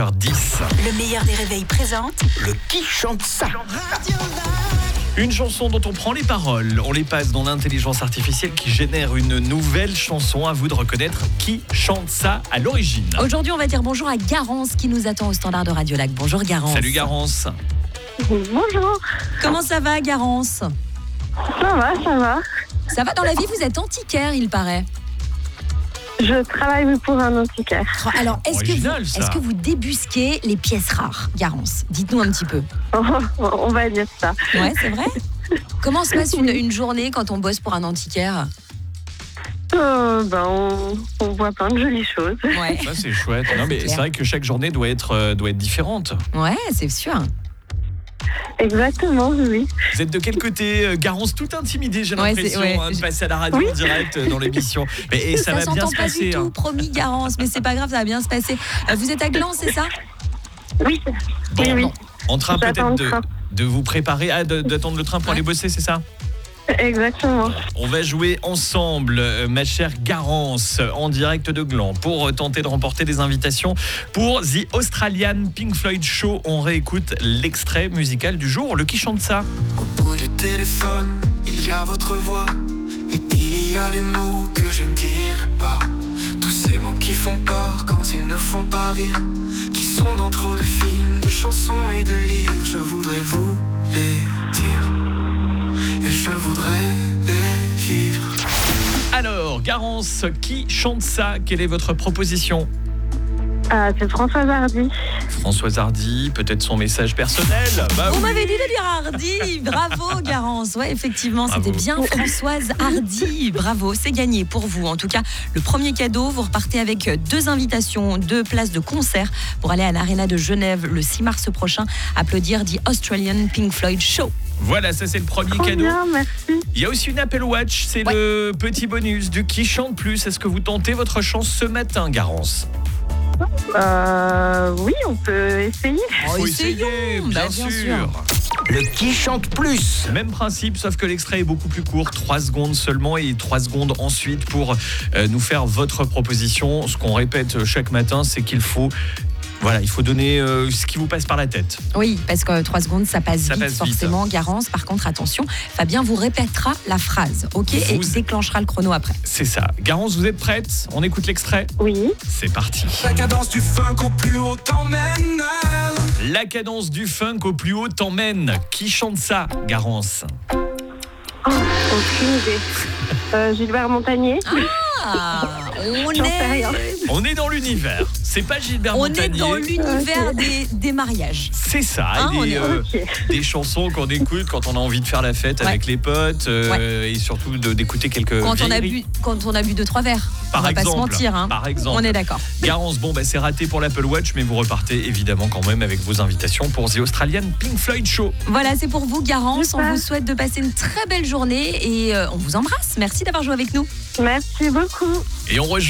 6h10. Le meilleur des réveils présente Le qui chante ça? Une chanson dont on prend les paroles, on les passe dans l'intelligence artificielle qui génère une nouvelle chanson. À vous de reconnaître qui chante ça à l'origine. Aujourd'hui, on va dire bonjour à Garance qui nous attend au standard de Radio Lac. Bonjour Garance. Salut Garance. Bonjour, Comment ça va Garance? ça va. Ça va dans la vie, vous êtes antiquaire, il paraît. Je travaille pour un antiquaire. Alors, Original, ça. est-ce que vous débusquez les pièces rares, Garance? Dites-nous un petit peu. On va dire ça. Ouais, c'est vrai. Comment se passe une journée quand on bosse pour un antiquaire? On voit plein de jolies choses. Ouais, Ça c'est chouette. Non mais clair. c'est vrai que chaque journée doit être différente. ouais, c'est sûr. Exactement, oui. Vous êtes de quel côté, Garance? Tout intimidée, j'ai Ouais, l'impression, c'est- de passer à la radio en direct dans l'émission. Et ça va bien s'entend se pas passer. du tout, promis Garance, mais c'est pas grave, ça va bien se passer. Vous êtes à Gland, c'est ça? Oui, Bon, oui. en train J'attends peut-être le train. de vous préparer, d'attendre le train pour aller bosser, c'est ça? Exactement. On va jouer ensemble, ma chère Garance, en direct de Gland, pour tenter de remporter des invitations pour The Australian Pink Floyd Show. On réécoute l'extrait musical du jour, le qui chante ça. Au bout du téléphone, il y a votre voix. Et il y a les mots que je ne dirai pas. Tous ces mots qui font peur quand ils ne font pas rire. Qui sont dans trop de films, de chansons et de livres. Je voudrais vous les dire. Et je voudrais les vivre. Alors, Garance, qui chante ça? Quelle est votre proposition? C'est Françoise Hardy. Françoise Hardy, peut-être son message personnel? Bah Vous oui. m'avez dit de dire Hardy. Bravo Garance. Ouais, effectivement, Bravo. c'était bien Françoise Hardy. Bravo, c'est gagné pour vous. En tout cas, le premier cadeau, vous repartez avec 2 invitations, 2 places de concert pour aller à l'Arena de Genève le 6 mars prochain, applaudir The Australian Pink Floyd Show. Voilà, ça c'est le premier Trop cadeau. bien, merci. Il y a aussi une Apple Watch, c'est Ouais. le petit bonus du qui chante plus. Est-ce que vous tentez votre chance ce matin, Garance? Oui, on peut essayer. Faut essayons. essayer, Bah, bien sûr. Le qui chante plus? Même principe, sauf que l'extrait est beaucoup plus court, 3 secondes seulement et 3 secondes ensuite pour nous faire votre proposition. Ce qu'on répète chaque matin, c'est qu'il faut... Voilà, il faut donner ce qui vous passe par la tête. Oui, parce que 3 secondes, ça passe Ça vite, passe vite. forcément. Garance, par contre, attention, Fabien vous répétera la phrase, ok? Et Vous- déclenchera le chrono après. C'est ça. Garance, vous êtes prête? On écoute l'extrait? Oui. C'est parti. La cadence du funk au plus haut t'emmène. La cadence du funk au plus haut t'emmène. Qui chante ça, Garance? Aucune idée. Gilbert Montagnier. Ah, on J'en sais rien. On est dans l'univers. C'est pas Gilbert On est Montagnier. dans l'univers des mariages. C'est ça. Hein, on des, est- Ok. des chansons qu'on écoute quand on a envie de faire la fête Ouais. avec les potes et surtout d'écouter quelques Quand on a vieilleries. bu 2-3 verres. Par on va exemple, pas se mentir, hein. par exemple. On est d'accord. Garance, bon, c'est raté pour l'Apple Watch, mais vous repartez évidemment quand même avec vos invitations pour The Australian Pink Floyd Show. Voilà, c'est pour vous, Garance. Super. On vous souhaite de passer une très belle journée et on vous embrasse. Merci d'avoir joué avec nous. Merci beaucoup. Et on rejoint